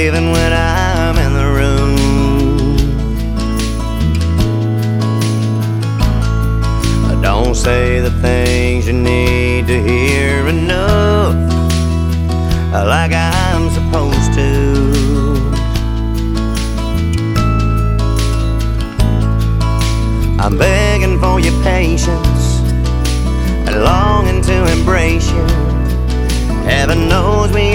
even when I'm in the room. Don't say the things you need to hear enough, like I'm supposed to. I'm begging for your patience and longing to embrace you. Heaven knows we